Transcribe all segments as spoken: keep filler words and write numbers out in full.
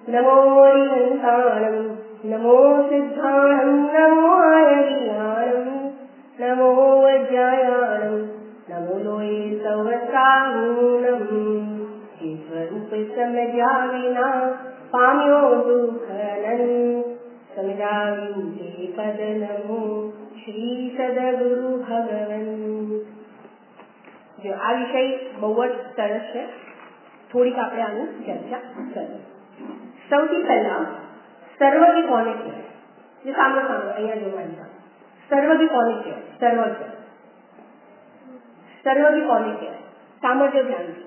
नमो हरिहंसाणं नमो सिद्धाणं नमो आयर्याणं नमो वज्रायाणं नमो लोये सहस्राहुणं हे स्वरूप समज्या विना पाम्यो दुःखनं समजावी ते पद नमो श्री सद्गुरु भगवन्। जो આ વિષય બહુ જ સરસ છે, થોડીક આપણે આની ચર્ચા કરીએ। સૌથી પહેલા સર્વજ્ઞ કોને કહેવાય? જે સામે સામે અહીંયા જોવાની વાત, સર્વજ્ઞ કોને કહેવાય? સર્વજ્ઞ સર્વજ્ઞ કોને કહેવાય? સામર્થ્ય જ્ઞાની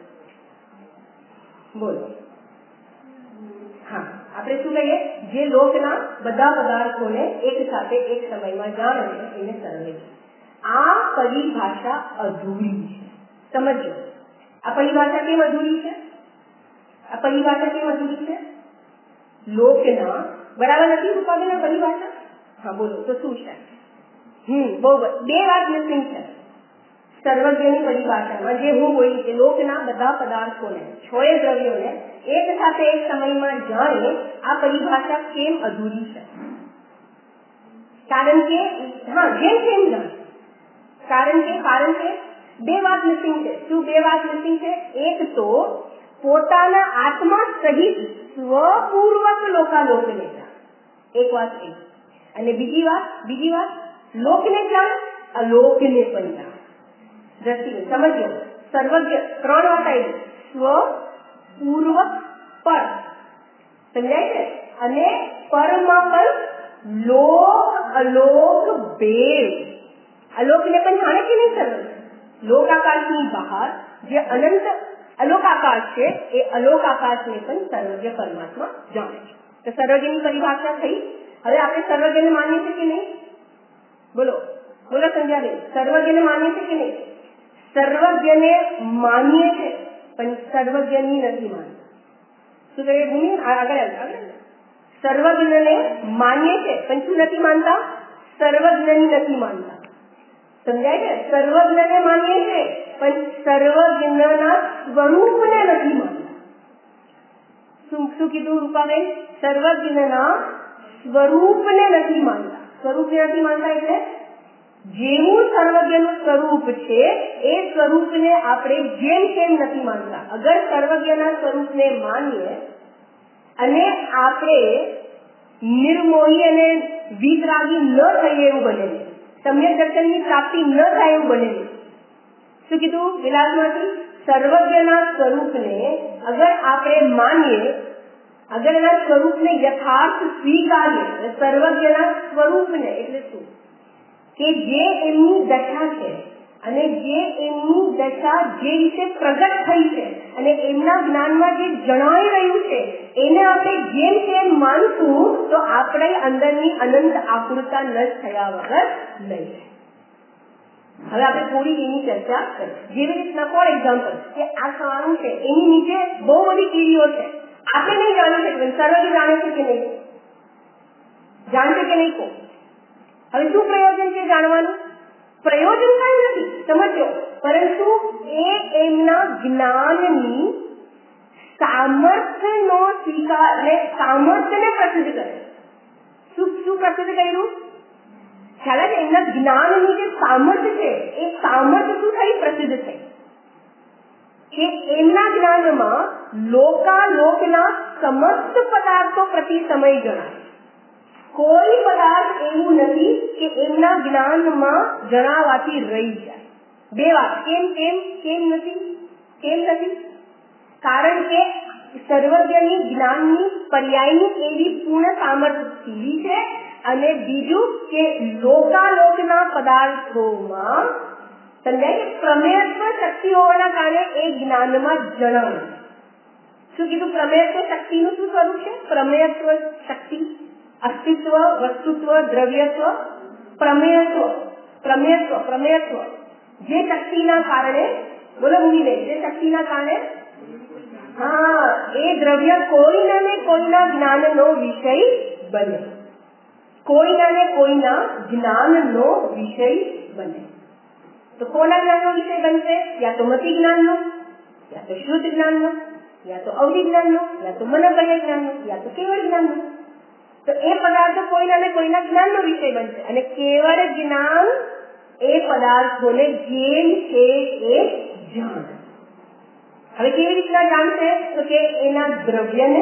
બોલો। હા, આપણે શું કહીએ? જે લોકના બધા પદાર્થોને એક સાથે એક સમયમાં જાણે છે એને સર્વજ્ઞ। આ પરિભાષા અધૂરી છે, સમજો। આ પરિભાષા કેમ અધૂરી છે? આ પરિભાષા કેમ અધૂરી છે? લોકના બરાબર નથી રૂપાબેન આ પરિભાષા? હા બોલો તો શું છે? હમ બહુ બે વાત મિસિંગ છે સર્વજ્ઞની પરિભાષામાં। જે હું બોલી કે લોકના બધા પદાર્થોને છ દ્રવ્યોને એક સાથે એક સમયમાં જાણે, આ પરિભાષા કેમ અધૂરી છે? કારણ કે હા જેમ કેમ જાણે, કારણ કે કારણ કે બે વાત મિસિંગ છે। શું બે વાત મિસિંગ છે? એક તો પોતાના આત્મા સહિત સ્વપૂર્વક લોકાલોકને જાણે, એક વાત એ, અને બીજી વાત બીજી વાત લોકને જાણે, અલોકને પણ જાણે। દ્રષ્ટિ સમજો, સર્વજ્ઞ ત્રણ વાત આવી, સ્વ પૂર્વક પર, સમજાય છે? અને પરમાં પણ લોક અલોક બેવ, અલોકને પણ જાણે કે નહીં સર્વજ્ઞ? લોક આકાશની બહાર જે અનંત અલોક આકાશ છે એ અલોક આકાશને પણ સર્વજ્ઞ પરમાત્મા જાણે છે। તો સર્વજ્ઞની પરિભાષા થઈ। હવે આપણે સર્વજ્ઞને માનીએ છીએ કે નહીં? બોલો બોલો સંજ્ઞાબેન, સર્વજ્ઞને માનીએ છીએ કે નહીં? સર્વજ્ઞને માનીએ છે પણ સર્વજ્ઞની નથી માનતા। શું કહીએ ભૂમિ? આગળ આગળ સર્વજ્ઞને માનીએ છે પણ શું નથી માનતા? સર્વજ્ઞની નથી માનતા, સમજાય છે? સર્વજ્ઞને માનીએ છે પણ સર્વજ્ઞના સ્વરૂપને નથી માનતા। શું શું કીધું રૂપાબેન? સર્વજ્ઞના સ્વરૂપને નથી માનતા। સ્વરૂપને નથી માનતા એટલે જેવું સર્વજ્ઞનું સ્વરૂપ છે એ સ્વરૂપને આપણે જેમ કેમ નથી માનતા। અગર સર્વજ્ઞના સ્વરૂપને માનીએ અને આપણે નિર્મોહી અને વિતરાગી ન થઈએ એવું બને, સમ્યક દર્શનની પ્રાપ્તિ ન થાય એવું બને। શું કીધું વિલાસમાંથી? સર્વજ્ઞના સ્વરૂપને અગર આપણે માનીએ, અગર એના સ્વરૂપને યથાર્થ સ્વીકારીએ, સર્વજ્ઞના સ્વરૂપને એટલે શું? કે જે એમની દશા છે અને જે એમની દશા જે રીતે પ્રગટ થઈ છે અને એમના જ્ઞાનમાં જે જણાઈ રહ્યું છે એને આપણે જેમ તેમ માનશું તો આપણે અંદરની અનંત આકૃતા નષ્ટ થયા વગર નહીં। હવે આપણે થોડી એની ચર્ચા કરીએ। જેવી રીતના ફોર એક્ઝામ્પલ કે આ ખાવાનું છે એની નીચે બહુ બધી કીડીઓ છે, આપણે નહીં જાણી શકીએ, સર્વજ્ઞ જાણે છે કે નહીં? જાણશે કે નહીં? કો હવે શું પ્રયોજન છે જાણવાનું? પ્રયોજન કઈ નથી, સમજો, પરંતુ એ એમના જ્ઞાનની સામર્થ્યનો સ્વીકાર અને સામર્થ્યને પ્રસિદ્ધ કરે। શું શું પ્રસિદ્ધ કર્યું? ખ્યાલ છે? એમના જ્ઞાનની જે સામર્થ્ય છે એ સામર્થ્ય શું થઈ? પ્રસિદ્ધ થઈ કે એમના જ્ઞાનમાં લોકાલોકના સમસ્ત પદાર્થો પ્રતિ સમય જણાય। કોઈ પદાર્થ એવું નથી કે એમના જ્ઞાનમાં જણાવાથી રહી જાય। બે વાત, કેમ કેમ કેમ નથી? કેમ નથી? કારણ કે સર્વજ્ઞની જ્ઞાનની પર્યાયની એવી પૂર્ણ સામર્થ્ય સીધી છે, અને બીજું કે લોકાલોકના પદાર્થોમાં સમજાય કે પ્રમેયત્વ શક્તિ હોવાના કારણે એ જ્ઞાનમાં જણાવે। શું કીધું? પ્રમેયત્વ શક્તિનું શું સ્વરૂપ છે? પ્રમેયત્વ શક્તિ અસ્તિત્વ, વસ્તુત્વ, દ્રવ્યત્વ, પ્રમેયત્વ પ્રમેયત્વ પ્રમેયત્વ જે શક્તિના કારણે, બોલો ભૂમિ, જે શક્તિના કારણે હા એ દ્રવ્ય કોઈના ને કોઈના જ્ઞાનનો વિષય બને, કોઈના ને કોઈના જ્ઞાનનો વિષય બને। તો કોના જ્ઞાનનો વિષય બનશે? યા તો મતિ જ્ઞાનનો યા તો શુદ્ધ જ્ઞાનનો। યા તો અવિજ્ઞાનનો, યા તો મનોબળ્ય જ્ઞાનનો, યા તો કેવળ જ્ઞાનનો. તો એ પદાર્થો કોઈના ને કોઈના જ્ઞાનનો વિષય બનશે અને કેવળ જ્ઞાન એ પદાર્થોને જેમ છે એ જાણ. હવે કેવી રીતના જાણશે? તો કે એના દ્રવ્યને,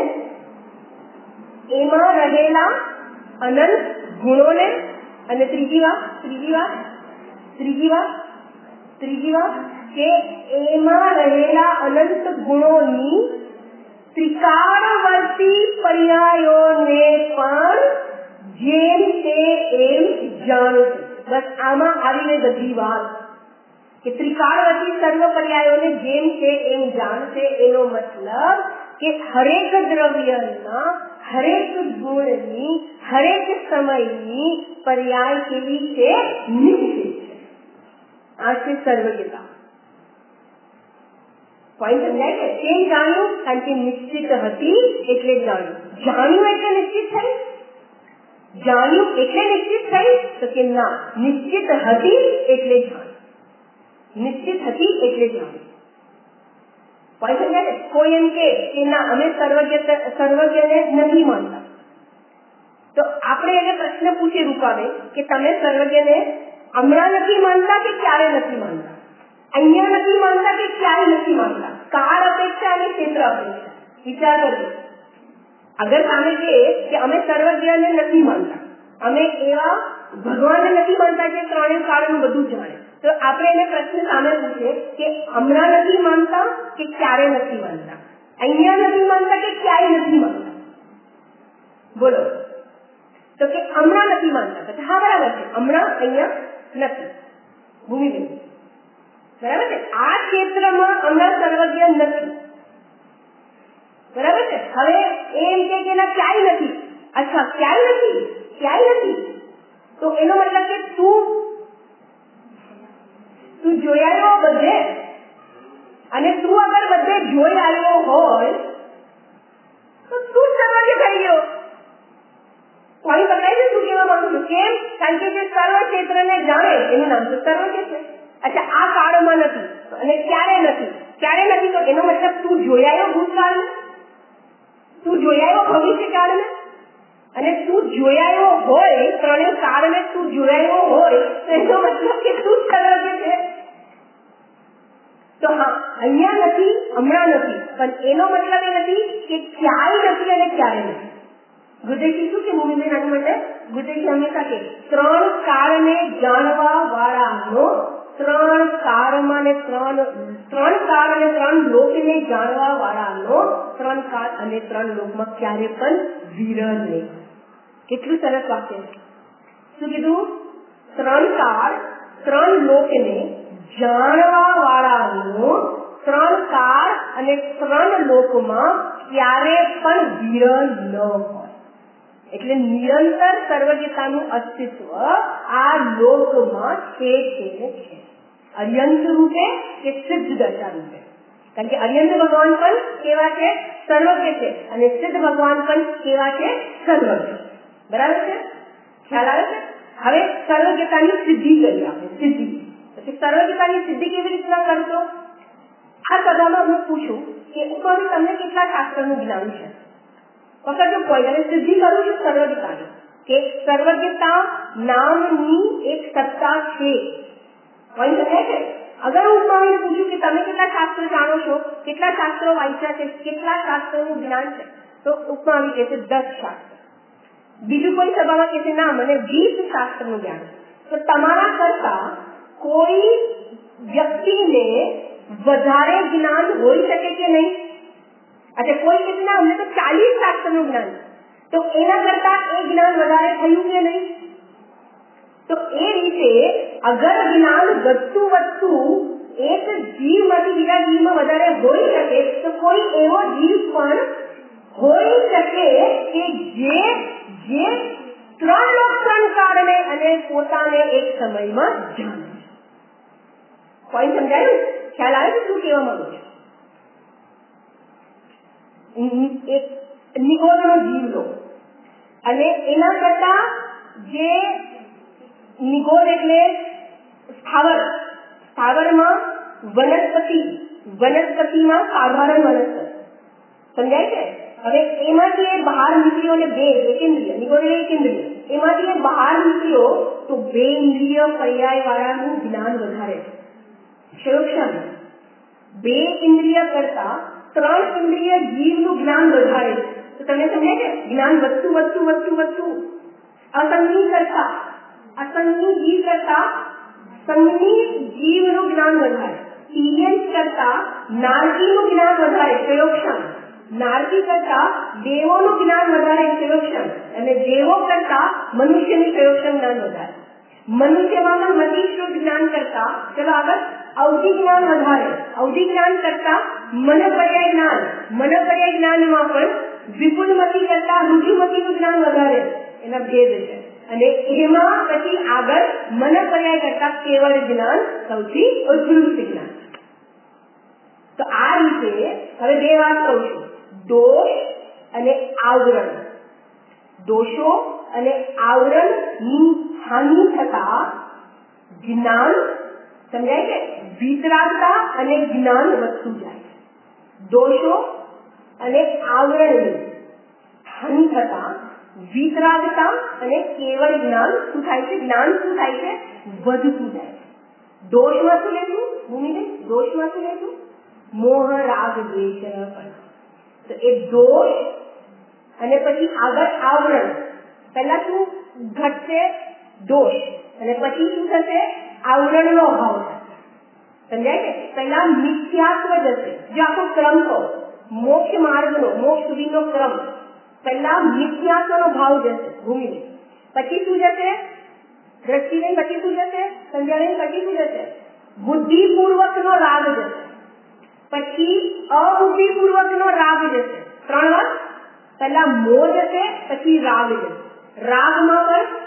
એમાં રહેલા અનંત ગુણોને, અને ત્રીજી વાત ત્રીજી વાત ત્રીજી વાત ત્રીજી વાત કે એમાં રહેલા અનંત ગુણોની ત્રિકાળવર્તી પર્યાયોને પણ જેમ તે એમ જાણશે. બસ આમાં આવીને બધી વાત કે ત્રિકાળવર્તી સર્વ પર્યાયોને જેમ છે એમ જાણશે. એનો મતલબ કે હરેક દ્રવ્યના, હરેક ગુણની, હરેક સમયની પર્યાય કેવી છે? નિશ્ચિત છે. આ છે સર્વજ્ઞતા. પોઈન્ટ સમજાય છે? કેમ જાણ્યું? કારણ કે નિશ્ચિત હતી એટલે જાણ્યું. જાણ્યું એટલે નિશ્ચિત થઈ? જાણ્યું એટલે નિશ્ચિત થઈ? તો કે ના, નિશ્ચિત હતી એટલે જાણ્યું. નિશ્ચિત હતી એટલે જાણ્યું. પોઈન્ટ સમજાય છે? કોઈ એમ કે ના અમે સર્વજ્ઞ સર્વજ્ઞને નથી માનતા, તો આપણે એને પ્રશ્ન પૂછીએ રૂપાબેન કે તમે સર્વજ્ઞને હમણાં નથી માનતા કે ક્યારે નથી માનતા? અહીંયા નથી માનતા કે ક્યારે નથી માનતા? કાળ અપેક્ષા અને ક્ષેત્ર અપેક્ષા વિચાર કરજો. અગર સામે કે અમે સર્વજ્ઞને નથી માનતા, અમે એવા ભગવાનને નથી માનતા કે ત્રણેય કાળનું બધું જાણે, તો આપણે એને પ્રશ્ન સામે પૂછીએ કે હમણાં નથી માનતા કે ક્યારે નથી માનતા? અહીંયા નથી માનતા કે ક્યારે નથી માનતા? બોલો. તો કે હમણાં નથી માનતા. તો હા બરાબર છે, હમણાં અહીંયા નથી. ભૂમિબેન બરાબર છે, આ ક્ષેત્રમાં હમણાં સર્વજ્ઞ નથી. બરાબર છે. હવે એમ કે ક્યાંય નથી. અચ્છા ક્યાંય નથી, ક્યાંય નથી, તો એનો મતલબ કે તું તું જોઈ આવ્યો બધે, અને તું અગર બધે જોઈ આવ્યો હોય તો તું સર્વજ્ઞ થઈ ગયો. કોઈ બતાવી દે શું કહેવા માંગુ છું? કેમ? કારણ કે જે સર્વ ક્ષેત્રને જાણે એનું નામ તો સર્વજ્ઞ છે. અચ્છા આ કાળમાં નથી અને ક્યારે નથી, ક્યારે નથી, તો એનો મતલબ તું જોઈ આવ્યો ભૂતકાળને, તું જોઈ આવ્યો ભવિષ્યકાળને, અને તું જોઈ આવ્યો હોય ત્રણેય કાળને, તું જોઈ આવ્યો હોય તો એનો મતલબ કે તું સર્વજ્ઞ છે. તો હા અહીંયા નથી, હમણાં નથી, પણ એનો મતલબ એ નથી કે ક્યાંય નથી અને ક્યારે નથી. ગુજેશી શું કે ભૂમિબેન આની માટે? ગુજેશી હંમેશા કે ત્રણ કાળને જાણવા વાળાનો, ત્રણ કાળમાં ને ત્રણ ત્રણ કાળ અને ત્રણ લોકને જાણવા વાળાનો ત્રણ કાળ અને ત્રણ લોકમાં ક્યારે પણ વિરહ નહીં. કેટલું સરસ વાક્ય છે. શું કીધું? ત્રણ કાળ ત્રણ લોકને જાણવા વાળાનો ત્રણ કાળ અને ત્રણ લોકમાં ક્યારે પણ વિરહ ન હોય. એટલે નિરંતર સર્વજ્ઞતાનું અસ્તિત્વ આ લોકમાં છે છે છે અર્યંત રૂપે કે સિદ્ધ દશા રૂપે. કારણ કે અર્યંત ભગવાન પણ કેવા છે? સર્વજ્ઞ છે. અને સિદ્ધ ભગવાન પણ કેવા છે? સર્વજ્ઞ. બરાબર છે? ખ્યાલ આવે છે? હવે સર્વજ્ઞતાની સિદ્ધિ કરી આપણે. સિદ્ધિ પછી સર્વજ્ઞતાની સિદ્ધિ કેવી રીતના કરશો? આ સભામાં હું પૂછું કે ઉપર તમને કેટલા શાસ્ત્રનું જ્ઞાન છે? પકડજો પોઈન્ટ. અને સિદ્ધિ કરું છું સર્વજ્ઞતાની કે સર્વજ્ઞતા નામની એક સત્તા છે. પોઈન્ટ છે કે અગર હું તમને પૂછું કે તમે કેટલા શાસ્ત્રો જાણો છો, કેટલા શાસ્ત્રો વાંચ્યા છે, કેટલા શાસ્ત્રોનું જ્ઞાન છે, તો ઉપમા આવી કહેશે દસ શાસ્ત્ર. બીજું કોઈ સભામાં કહેશે ના મને વીસ શાસ્ત્રનું જ્ઞાન. તો તમારા કરતા કોઈ વ્યક્તિને વધારે જ્ઞાન હોઈ શકે કે નહીં? અચ્છા કોઈ કહેશે ના અમને તો ચાલીસ શાસ્ત્રનું જ્ઞાન, તો એના કરતા એ જ્ઞાન વધારે થયું કે નહીં? તો એ રીતે અગર જ્ઞાન વધતું વધતું એક જીવમાંથી બીજા જીવમાં વધારે હોઈ શકે, તો કોઈ એવો જીવ પણ હોઈ શકે કે જે જે ત્રણ લોક ત્રણ કાળને અને પોતાને એક સમયમાં જાણે. પોઈન્ટ સમજાયું? ખ્યાલ આવે છે શું કહેવા માંગુ છું? એક નિગોદનો જીવ લો અને એના કરતા જે નિગોદ એટલે સ્થાવર, સ્થાવરમાં વનસ્પતિ, વનસ્પતિમાં સાધારણ વનસ્પતિ, સમજાય છે? હવે એમાંથી એ બહાર નીકળ્યો ને બે એકેન્દ્રિય નિગોડે એકેન્દ્રિય એમાંથી એ બહાર નીકળ્યો તો બે ઇન્દ્રિય પર્યાય વાળાનું જ્ઞાન વધારે ક્ષયોક્ષમ. બે ઇન્દ્રિય કરતા ત્રણ ઇન્દ્રિય જીવનું જ્ઞાન વધારે છે. તો તમને સમજાય છે? જ્ઞાન વધતું વધતું વધતું વધતું અસંગી કરતા અસંગી જીવ કરતા સંગી જીવનું જ્ઞાન વધારે, ટીએન્સ કરતા નારકીનું જ્ઞાન વધારે ક્ષયોક્ષમ, નારકી કરતા દેવોનું જ્ઞાન વધારે ક્ષયોક્ષમ અને દેવો કરતા મનુષ્યનું ક્ષયોક્ષમ જ્ઞાન વધારે. મનુષ્યમાં પણ મતિશ્રુદ્ધ જ્ઞાન કરતા ચલો આગળ અવધિ જ્ઞાન વધારે, અવધિ જ્ઞાન કરતા મન પર્યાય જ્ઞાન, મન પર્યાય જ્ઞાનમાં પણ વિપુલમતી કરતા રુજુમતીનું જ્ઞાન વધારે. એના ભેદ છે. અને એમાં પછી આગળ મન પર્યાય કરતા કેવળ જ્ઞાન સૌથી ઉત્કૃષ્ટ જ્ઞાન. તો આ રીતે હવે બે વાત કહું છું, દોષ અને આવરણ. દોષો અને આવરણની હાનિ થતા જ્ઞાન સમજાય છે? વિતરાગતા અને જ્ઞાન વધતું જાય. દોષો અને આવરણની હાનિ થતા વિતરાગતા અને કેવળ જ્ઞાન શું થાય છે? જ્ઞાન શું થાય છે? વધતું જાય. દોષમાં શું લેશું? ભૂમિને દોષમાં શું લેશું? મોહ રાગ દ્વેષ. તો એ દોષ અને પછી આગળ આવરણ. પહેલા શું ઘટશે? દોષ. અને પછી શું થશે? આવરણનો અભાવ થશે. સમજાય છે? પહેલા મિથ્યાત્વ જશે. જો આખો ક્રમ તો મોક્ષ માર્ગનો મોક્ષ સુધીનો ક્રમ પહેલા મિથ્યાત્વનો ભાવ જશે ભૂમિને. પછી શું જશે? દ્રષ્ટિને. પછી શું જશે? સંજ્ઞાને. પછી શું જશે? બુદ્ધિપૂર્વકનો રાગ જશે. પછી અબુદ્ધિપૂર્વકનો રાગ જશે. ત્રણ વાર. પહેલા મોહ જશે, પછી રાગ જશે. રાગમાં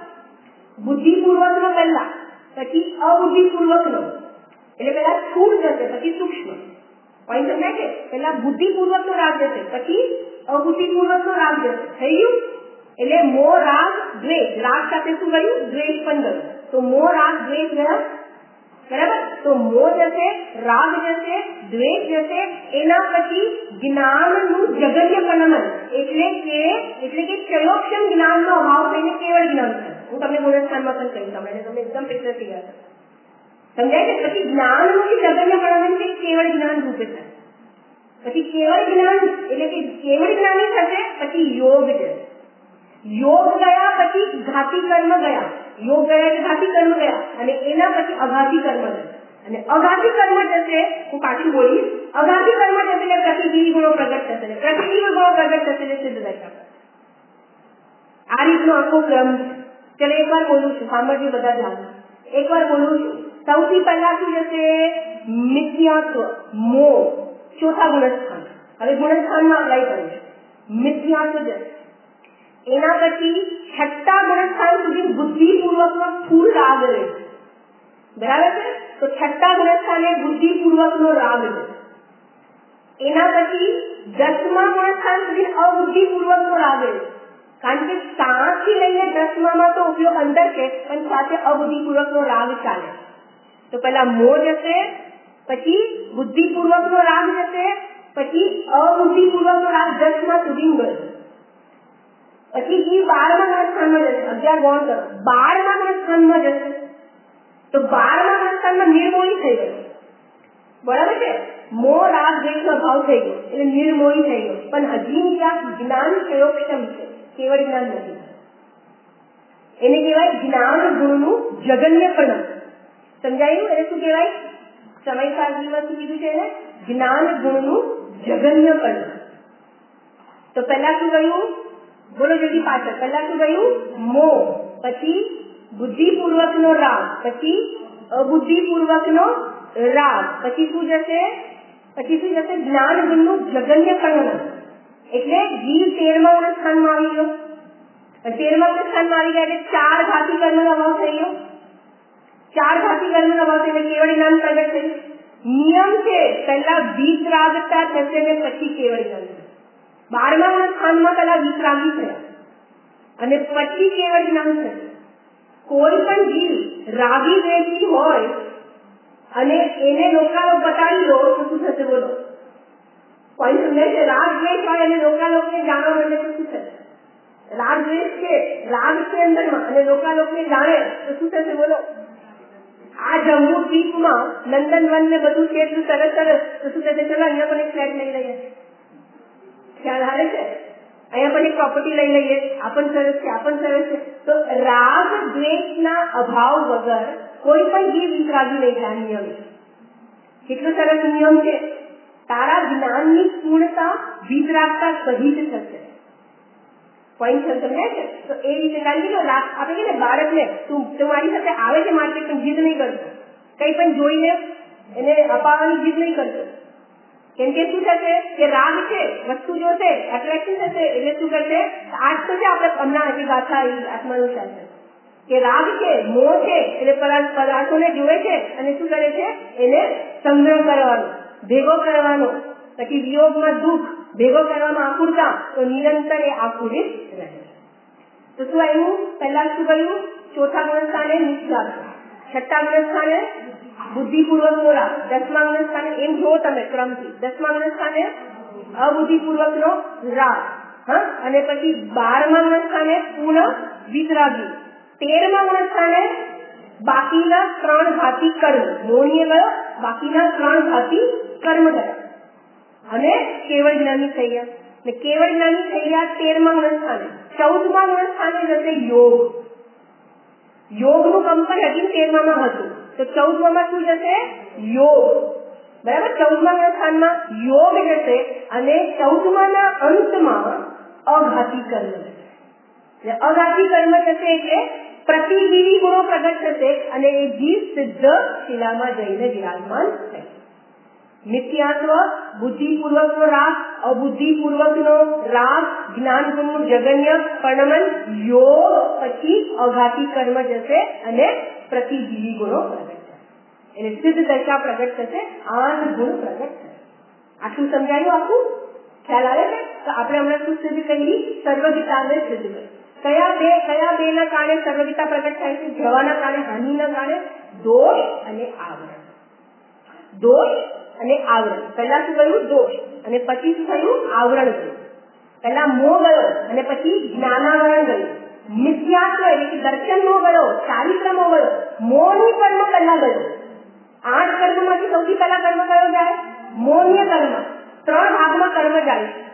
પણ બુદ્ધિપૂર્વકનો પહેલા, પછી અબુદ્ધિપૂર્વકનો. એટલે પહેલા સ્થૂળ જશે, પછી સૂક્ષ્મ. પોઈન્ટ સમજાય છે? પહેલા બુદ્ધિપૂર્વકનો રાગ જશે, પછી અબુદ્ધિપૂર્વકનો રાગ જશે. થઈ ગયું? એટલે મોહ રાગ દ્વેષ. રાગ સાથે શું ગયું? દ્વેષ પણ ગયું. તો મોહ રાગ દ્વેષ ગયા. બરાબર? તો મોહ જશે, રાગ જશે, દ્વેષ જશે. એના પછી જ્ઞાનનું જગન્યપણન એટલે કે એટલે કે ક્ષયોક્ષમ જ્ઞાનનો અભાવ થઈને કેવળ જ્ઞાન થાય. હું તમને ગુણસ્થાનમાં પણ કહી તમને તમને એકદમ પિક્ચર થઈ જશે. સમજાય છે? પછી જ્ઞાનનું જગન્યપણન છે કેવળ જ્ઞાન રૂપે થાય. પછી કેવળ જ્ઞાન એટલે કે કેવળ જ્ઞાની થશે, પછી યોગ જશે. યોગ ગયા પછી ઘાતી કર્મ ગયા. યોગ ગયા એટલે ઘાતી કર્મ ગયા અને એના પછી અઘાતી કર્મ જશે. અને અઘાતી કર્મ જશે, હું પાછું બોલીશ, અઘાતી કર્મ જશે એટલે પ્રતિજીવી ગુણો પ્રગટ થશે. પ્રતિજીવી ગુણો પ્રગટ થશે એટલે સિદ્ધ દશા. આ રીતનો આખો ક્રમ છે. ચલો એકવાર બોલું છું, સાંભળજો બધા ધ્યાન. એકવાર બોલું છું. સૌથી પહેલા શું જશે? મિથ્યાત્વ, મોહ, ચોથા ગુણસ્થાન. હવે ગુણસ્થાનમાં અપ્લાય કરું છું. મિથ્યાત્વ જશે. એના પછી છઠ્ઠા ગુણસ્થાન સુધી બુદ્ધિપૂર્વકનો સ્થૂળ રાગ રહેશે. બરાબર છે? તો છઠ્ઠા ગુણસ્થાને બુદ્ધિપૂર્વકનો રાગ રહેશે. એના પછી દસમા ગુણસ્થાન સુધી અબુદ્ધિપૂર્વકનો રાગ રહેશે. કારણ કે સાત થી લઈને દસમામાં તો ઉપયોગ અંદર છે, પણ સાથે અબુદ્ધિપૂર્વકનો રાગ ચાલે. તો પહેલા મોહ જશે, પછી બુદ્ધિપૂર્વકનો રાગ જશે, પછી અબુદ્ધિપૂર્વકનો રાગ દસમા સુધી ગયો. પછી એ બારમા ગુણસ્થાનમાં જશે. અગિયાર ગૌણ કરો. બારમા ગુણસ્થાનમાં જશે તો બારમા ગુણસ્થાનમાં નિર્મોહી થઈ ગયો. બરાબર છે? મોહ રાગ દ્વેષનો ભાવ થઈ ગયો એટલે નિર્મોહી થઈ ગયો. પણ હજી ત્યાં જ્ઞાન ક્ષયોક્ષમ છે, કેવળ જ્ઞાન નથી. એને કહેવાય જ્ઞાન ગુણનું જગન્યપણન. સમજાયું? એને શું કહેવાય? સમય સારજીમાં કીધું છે એને જ્ઞાન ગુણનું જગન્યપણન. તો પહેલા શું કહ્યું? બોલો જલ્દી પાછળ. પહેલા શું કહ્યું? મોહ, પછી બુદ્ધિપૂર્વકનો રાગ, પછી અબુદ્ધિપૂર્વકનો રાગ, પછી શું જશે? પછી શું જશે? જ્ઞાન ગુણનું જગન્યપણન. એટલે જીવ તેરમા સ્થાનમાં આવી ગયો. તેરમા સ્થાનમાં આવી ગયા એટલે ચાર ઘાતી કર્મનો અભાવ થઈ ગયો. ચાર ઘાતી કર્મનો અભાવ થઈને કેવળ જ્ઞાન પ્રગટ થયું. નિયમ છે પહેલા વિતરાગતા થશે ને પછી કેવળ જ્ઞાન. બારમા સ્થાનમાં પહેલા વિતરાગી થયા અને પછી કેવળ જ્ઞાન થશે. કોઈ પણ જીવ રાગી દ્વેષી હોય અને એને લોકાનો બતાવી દો તો શું થશે? બોલો. પોઈન્ટ સમજાય છે? રાગ દ્વેષ હોય અને લોકાલોકને જાણવા માટે તો શું થશે? રાગ દ્વેષ છે, રાગ છે અંદરમાં અને લોકાલોકને જાણે તો શું થશે બોલો? આ જમ્મુ દ્વીપમાં નંદનવન ને બધું છે એટલું સરસ સરસ તો શું થશે? ચલો અહીંયા પણ એક ફ્લેટ લઈ લઈએ, ખ્યાલ આવે છે? અહીંયા પણ એક પ્રોપર્ટી લઈ લઈએ, આ પણ સરસ છે, આ પણ સરસ છે. તો રાગ દ્વેષના અભાવ વગર કોઈ પણ જીવ વિતરાગી નહીં થાય. નિયમ કેટલો સરસ નિયમ છે. તારા જ્ઞાનની પૂર્ણતા વિતરાગતા સહિત થશે. પોઈન્ટ સમજાય છે? તો એ રીતે કારણ કે આપણે કે બાળકને તું તમારી સાથે આવે છે માર્કેટ પણ જીદ નહીં કરતો, કઈ પણ જોઈને એને અપાવવાની જીદ નહીં કરતો. કેમ કે શું થશે કે રાગ છે, વસ્તુ જોશે, એટ્રેક્શન થશે એટલે શું કરશે? આજ તો છે આપણે હમણાં હજી ગાથા આત્માનું શાસન કે રાગ છે, મોહ છે એટલે પદાર્થોને જોવે છે અને શું કરે છે? એને સંગ્રહ કરવાનો, ભેગો કરવાનો, પછી વિયોગમાં દુઃખ, ભેગો કરવામાં આકુરતા, તો નિરંતર એ આકુરિત રહે. તો શું આવ્યું? પહેલા શું કહ્યું? ચોથા ગુણ સ્થાને નિશ્વાસ, છઠ્ઠા ગુણ સ્થાને બુદ્ધિપૂર્વક નો રાગ, દસમા ગુણ સ્થાને એમ જો તમે ક્રમથી દસમા ગુણ સ્થાને અબુદ્ધિપૂર્વક નો રાગ, હા, અને પછી બારમા ગુણ સ્થાને પૂર્ણ વિતરાગી, તેરમા ગુણ સ્થાને બાકીના ત્રણ ઘાતી કર્મ, મોનીએ ગયો, બાકીના ત્રણ ઘાતી કર્મ ગયા અને કેવળ જ્ઞાની થઈ ગયા. ને કેવળ જ્ઞાની થઈ ગયા તેરમા ગુણ સ્થાને. ચૌદમા ગુણ સ્થાને જશે યોગ. યોગનું કંપન હજી તેરમામાં હતું તો ચૌદમામાં શું જશે? યોગ. બરાબર, ચૌદમા ગુણ સ્થાનમાં યોગ જશે અને ચૌદમાના અંતમાં અઘાતી કર્મ જશે. અઘાતી કર્મ જશે એટલે પ્રતિજીવી ગુણો પ્રગટ થશે અને એ જીવ સિદ્ધ શિલામાં જઈને વિરાજમાન થશે. મિથ્યાત્વ, બુદ્ધિપૂર્વક નો રાગ, અબુદ્ધિપૂર્વક નો રાગ, જ્ઞાન ગુણનું જગન્ય પરિણમન, યોગ, પછી અઘાતી કર્મ જશે અને પ્રતિજીવી ગુણો પ્રગટ થશે. એટલે સિદ્ધ દશા પ્રગટ થશે, આઠ ગુણ પ્રગટ થશે. આટલું સમજાયું? આખું ખ્યાલ આવે છે? તો આપણે હમણાં શું સિદ્ધ કરી? સર્વગીતાને સિદ્ધ કરી. કયા બે કયા બે ના કારણે સર્વગીતા પ્રગટ થાય છે? જવાના કારણે, હાનિના કારણે દોષ અને આવરણ. દોષ અને આવરણ. પહેલા શું કહ્યું? દોષ, અને પછી શું થયું? આવરણ થયું. પહેલા મોહ ગયો અને પછી જ્ઞાનાવરણ ગયું. મિથ્યાત્વ એટલે કે દર્શન મોહ ગયો, ચારિત્રમો ગયો, મોહની કર્મ પહેલા ગયો. આઠ કર્મમાંથી સૌથી પહેલા કર્મ કયો જાય? મોહનીય કર્મ. ત્રણ ભાગમાં કર્મ જાય છે.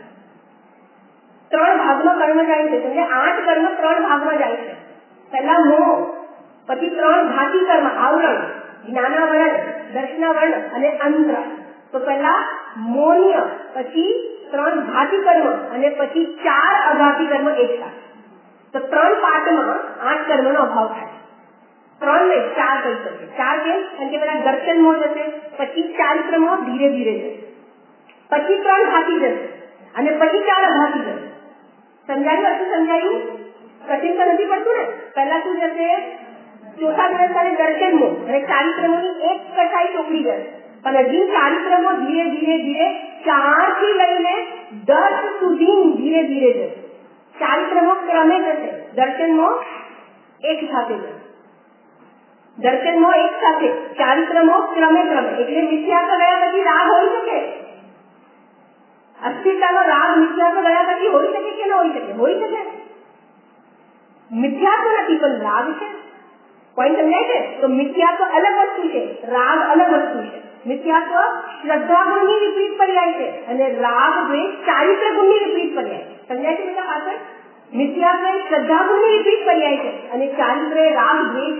ત્રણ ભાગમાં કર્મ જાય છે. એટલે આઠ કર્મ ત્રણ ભાગમાં જાય છે. પહેલા મોહ, પછી ત્રણ ઘાતી કર્મ, આવરણ, જ્ઞાનાવરણ, દર્શનાવરણ અને અંતરા. તો પહેલા મોહનીય, પછી ત્રણ ઘાતી કર્મ અને પછી ચાર અઘાતી કર્મ એક સાથે. તો ત્રણ પાઠમાં આઠ કર્મનો અભાવ થાય. ત્રણ ને ચાર કહી શકે. ચાર કેમ? કારણ કે પેલા દર્શન મોહ જશે, પછી ચારિત્ર મોહ ધીરે ધીરે જશે, પછી ત્રણ ઘાતી જશે અને પછી ચાર અઘાતી જશે. સમજાયું? હજુ સમજાયું? કઠિન તો નથી પડતું ને? પહેલા શું જશે? ચોથા દિવસ દર્શન મોહ અને ચારિત્રમોની એક કટાઈ ચોકડી જશે, પણ હજી ચારિત્રમો ધીરે ધીરે ધીરે ચાર થી લઈને દસ સુધી ધીરે ધીરે જશે. ચારિત્રમો ક્રમે જશે, દર્શનમો એક સાથે જશે. દર્શનમો એક સાથે, ચારિત્રમો ક્રમે ક્રમે. એટલે મિથ્યાત્વ ગયા પછી રાગ હોઈ શકે? અસ્થિરતાનો રાગ મિથ્યાત્વ ગયા પછી હોઈ શકે કે ન હોઈ શકે? હોઈ શકે. મિથ્યાત્વ નથી પણ રાગ છે. પોઈન્ટ સમજાય છે? તો મિથ્યાત્વ અલગ વસ્તુ છે, રાગ અલગ વસ્તુ છે. મિથ્યાત્વ શ્રદ્ધા ગુણની વિપરીત પર્યાય છે અને રાગ દ્વેષ ચારિત્ર ગુણની વિપરીત પર્યાય છે. સમજાય છે બેટા પાછળ? મિથ્યાત્વ એ શ્રદ્ધા ગુણની વિપરીત પર્યાય છે અને ચારિત્ર એ રાગ દ્વેષ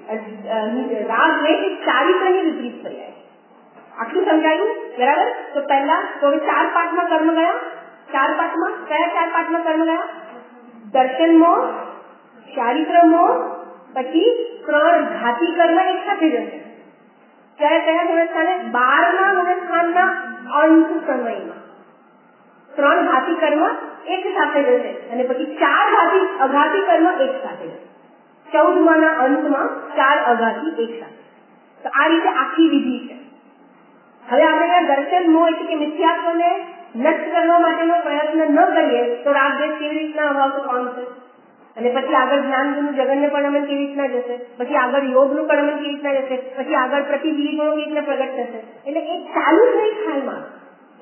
રાગ દ્વેષ એ ચારિત્રની વિપરીત પર્યાય છે. આટલું સમજાયું? બરાબર. તો પહેલા તો ચાર પાઠમાં કર્મ ગયા. ચાર પાઠમાં કયા ચાર પાઠમાં કર્મ ગયા? દર્શન મોહ, ચારિત્ર મોહ, પછી ત્રણ ઘાતી કર્મ એક સાથે જશે. કયા કયા ગુણસ્થાને? બારમા ગુણસ્થાનના અંત સમયમાં ત્રણ ઘાતી કર્મ એક સાથે જશે અને પછી ચાર ઘાતી અઘાતી કર્મ એક સાથે જશે. ચૌદમાના અંતમાં ચાર અઘાતી એક સાથે. તો આ રીતે આખી વિધિ છે. હવે આપણે ત્યાં દર્શન મોહ એટલે કે મિથ્યાત્વને નષ્ટ કરવા માટેનો પ્રયત્ન ન કરીએ તો રાગદ્વેષ કેવી રીતના અભાવ તો પામશે અને પછી આગળ જ્ઞાન ગુણનું જગન્ય પરિણમન કેવી રીતના જશે, પછી આગળ યોગનું પરિણમન કેવી રીતના જશે, પછી આગળ પ્રતિજીવી ગુણો કેવી રીતના પ્રગટ થશે. એટલે એ ચાલુ જ નહીં ખાલમાં,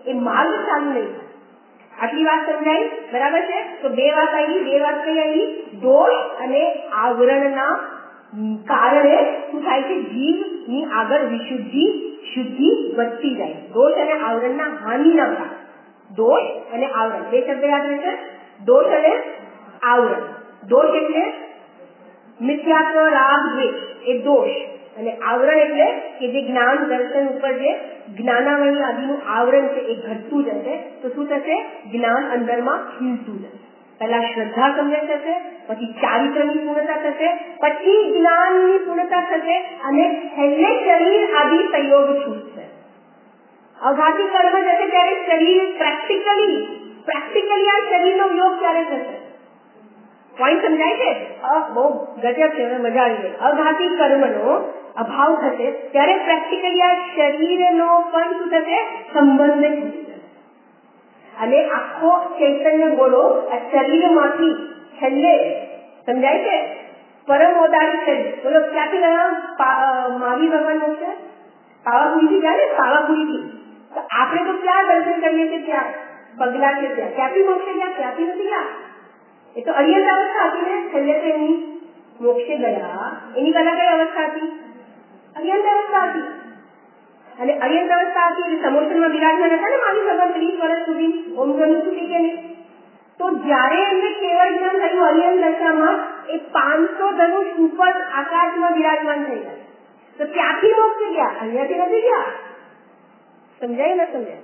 એ માર્ગ ચાલુ નહીં થાય. આટલી વાત સમજાઈ? બરાબર છે? તો બે વાત આવી. બે વાત કઈ આવી? દોષ અને આવરણના કારણે શું થાય છે? જીવની આગળ વિશુદ્ધિ શુદ્ધિ વધતી જાય. દોષ અને આવરણના હાનિના કારણે. દોષ અને આવરણ બે શબ્દ યાદ રહેશે. દોષ અને આવરણ. દોષ એટલે મિથ્યાત્વ, રાગ, દ્વેષ એ દોષ, અને આવરણ એટલે કે જે જ્ઞાન દર્શન ઉપર જે જ્ઞાનાવલી આદિનું આવરણ છે એ ઘટતું જશે. તો શું થશે? જ્ઞાન અંદરમાં ખીલતું જશે. પહેલા શ્રદ્ધા તમને થશે, પછી ચારિત્રની પૂર્ણતા થશે, પછી જ્ઞાનની પૂર્ણતા થશે, અને છેલ્લે શરીર આદિ સંયોગ છૂટશે. અઘાતી કર્મ જશે ત્યારે શરીર પ્રેક્ટિકલી પ્રેક્ટિકલી આ શરીરનો યોગ ક્યારે થશે? પોઈન્ટ સમજાય છે? બહુ ગજબ છે, મજા આવી ગઈ. અઘાતી કર્મનો અભાવ થશે ત્યારે પ્રેક્ટિકલી આ શરીરનો પણ શું થશે? સંબંધ છૂટશે. અને આખો ચૈતન્ય ગોળો આ શરીરમાંથી છેલ્લે સમજાય છે પરમ ઓદારી શરીર. બોલો ક્યાંથી ગયા? મહાવીર ભગવાન છે પાવાપુરીથી ગયા ને, પાવાપુરીથી. તો આપણે તો ક્યાં દર્શન કરીએ છીએ? ત્યાં પગલા છે ત્યાં. ક્યાંથી મોક્ષે ગયા? ક્યાંથી નથી ગયા. એ તો અરિયત અવસ્થા હતી ને. છેલ્લે તો એની મોક્ષે ગયા એની પહેલા કઈ અવસ્થા હતી? અરિયત અવસ્થા હતી. અને અરિયત અવસ્થા હતી એટલે સમોષણમાં બિરાજમાન હતા ને મહાવીર ભગવાન ત્રીસ વર્ષ સુધી. ઓમ ધ્વનિ છૂટી કે નહીં? તો જયારે એમને કેવળ જ્ઞાન થયું અરિયત દશામાં, એ પાંચસો ધનુષ ઉપર આકાશમાં બિરાજમાન થઈ ગયા. તો ત્યાંથી મોક્ષે ગયા, અહીંયાથી નથી ગયા. સમજાય ને? સમજાય?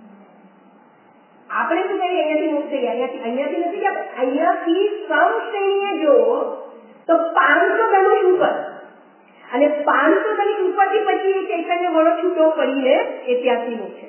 આપણે શું કહીએ? અહીંયાથી મોક્ષે ગયા, અહીંયાથી અહીંયાથી નથી ગયા. અહીંયાથી સમ શ્રેણીએ જો તો પાંચસો ધનુષ ઉપર, અને પાંચસો ધનુષ ઉપરથી પછી એ ચૈતન્ય વડો છૂટો પડીને એ ત્યાંથી મોક્ષે.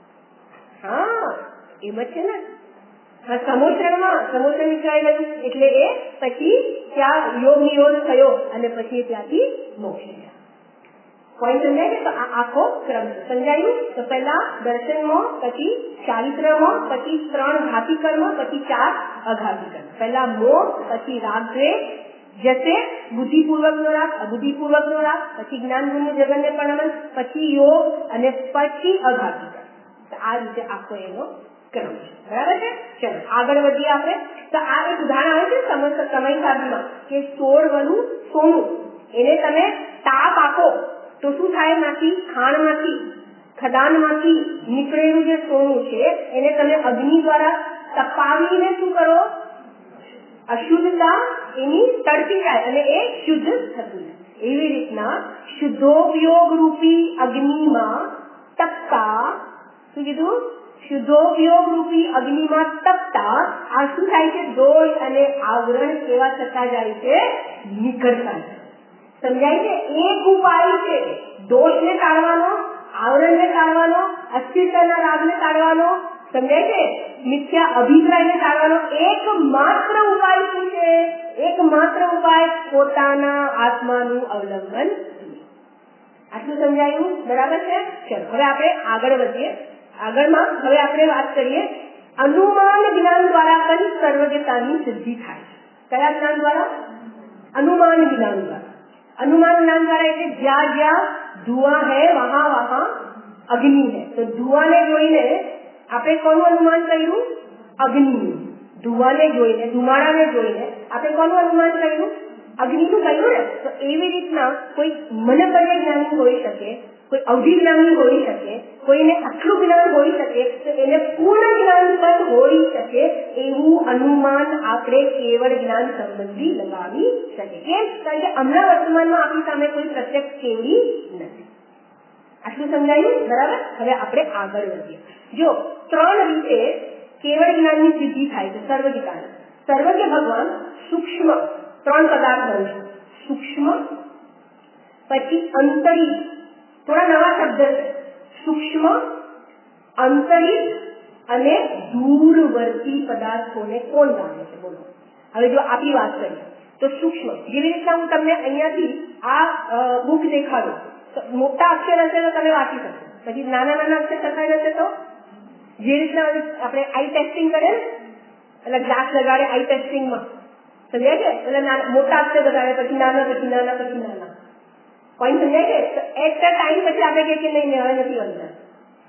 હા એમ જ છે ને. હા, સમોષણમાં સમોષણ વિચારી ગયું એટલે એ પછી ત્યાં યોગ નિરોધ થયો અને પછી ત્યાંથી મોક્ષે ગયા. પોઈન્ટ સમજાય છે? તો આ આખો ક્રમ સમજાયું. તો પહેલા દર્શનમાં, પછી ચારિત્રમાં, પછી ત્રણ ઘાતી કર્મ, પછી ચાર અઘાતી કર્મ. પહેલા મોહ, પછી રાગ દ્વેષ જશે, બુદ્ધિપૂર્વક નો રાગ, અબુદ્ધિપૂર્વક નો રાગ, પછી જ્ઞાન ગુણનું જગન્ને પ્રણમન, પછી યોગ, અને પછી અઘાતી કર્મ. તો આ રીતે આખો એનો ક્રમ છે. બરાબર છે? ચલો આગળ વધીએ આપણે. તો આ એક ઉદાહરણ આવે છે સમય સાધીમાં કે સોળ વનું સોનું, એને તમે તાપ આપો તો શું થાય? માંથી ખાણમાંથી ખદાનમાંથી નીકળેલું જે સોનું છે એને તમે અગ્નિ દ્વારા તપાવીને શું કરો? અશુદ્ધતા એની તડપી જાય અને એ શુદ્ધ થતું. એવી રીતના શુદ્ધોપયોગ રૂપી અગ્નિમાં તપતા, શું કીધું? શુદ્ધોપયોગ રૂપી અગ્નિમાં તપતા આ શું થાય છે? દોષ અને આવરણ કેવા થતા જાય છે? નીકળતા. સમજાય છે? એક ઉપાય છે દોષને ટાળવાનો, આવરણને ટાળવાનો, અસ્થિરતાના રાગને ટાળવાનો, સમજાય છે? મિથ્યા અભિપ્રાયને ટાળવાનો એક માત્ર ઉપાય શું છે? એક માત્ર ઉપાય પોતાના આત્માનું અવલંબન. આટલું સમજાયું? બરાબર છે? ચલો હવે આપણે આગળ વધીએ. આગળમાં હવે આપણે વાત કરીએ અનુમાન જ્ઞાન દ્વારા પણ સર્વજ્ઞતાની સિદ્ધિ થાય. કયા જ્ઞાન દ્વારા? અનુમાન જ્ઞાન દ્વારા. अनुमान ज्ञान द्वारा એટલે જ્યાં જ્યાં ધુઆ હૈ વહાં વહાં અગ્નિ હૈ. તો ધુઆને જોઈને આપણે કોનું અનુમાન કર્યું? અગ્નિનું. ધુઆને જોઈને, ધુમાડાને જોઈને આપણે કોનું અનુમાન કર્યું? અગ્નિનું કર્યું ને. તો એવી રીતના કોઈ મનપર્ય જ્ઞાની હોઈ શકે, કોઈ અવધિ જ્ઞાની હોઈ શકે, કોઈને આટલું જ્ઞાન હોઈ શકે, તો એને પૂર્ણ જ્ઞાન પણ હોઈ શકે એવું અનુમાન આપણે કેવળ જ્ઞાન સંબંધી લગાવી શકીએ. કેમ? કારણ કે હમણાં વર્તમાનમાં આપણી સામે કોઈ પ્રત્યક્ષ કેવડી નથી. આટલું સમજાયું? બરાબર. હવે આપણે આગળ વધીએ. જો ત્રણ રીતે કેવળ જ્ઞાનની સિદ્ધિ થાય છે સર્વજ્ઞાન. સર્વજ્ઞ ભગવાન સૂક્ષ્મ ત્રણ પદાર્થ બને છે. સૂક્ષ્મ, પછી અંતરિત, થોડા નવા શબ્દ છે. સૂક્ષ્મ, અંતરિત અને દૂરવર્તી પદાર્થોને કોણ જાણે છે? બોલો. હવે જો આપણી વાત કરીએ તો સૂક્ષ્મ, જેવી રીતના હું તમને અહીંયાથી આ બુક દેખાડું તો મોટા અક્ષર હશે તો તમે વાંચી શકો, પછી નાના નાના અક્ષર લખાઈ હશે તો જે રીતના આપણે આઈ ટેસ્ટિંગ કરે એટલે ગ્લાસ લગાડે આઈ ટેસ્ટિંગમાં, સમજાય છે? એટલે મોટા અક્ષર લગાડે, પછી નાના, પછી નાના, પછી નાના. પોઈન્ટ સમજાય છે? તો એક ટાઈમ પછી આપણે કહીએ કે નહીં હવે નથી વંચાય,